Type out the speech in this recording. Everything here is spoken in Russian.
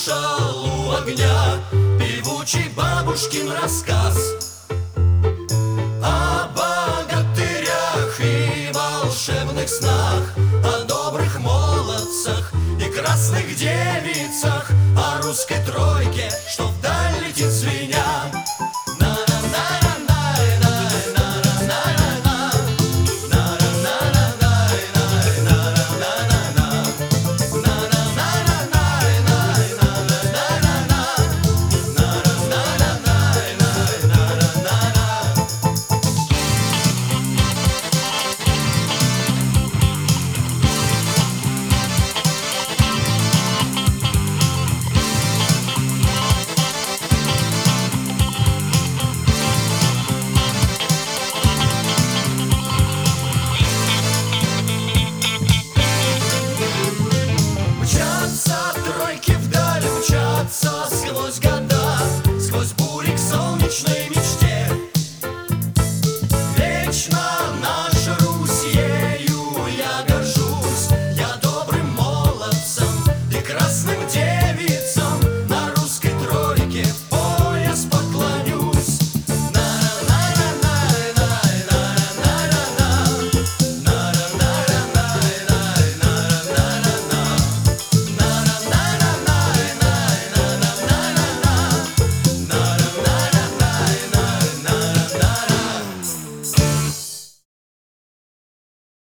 слушал у огня певучий бабушкин рассказ о богатырях и волшебных снах, о добрых молодцах и красных девицах, о русской тройке, что вдаль летит зверь.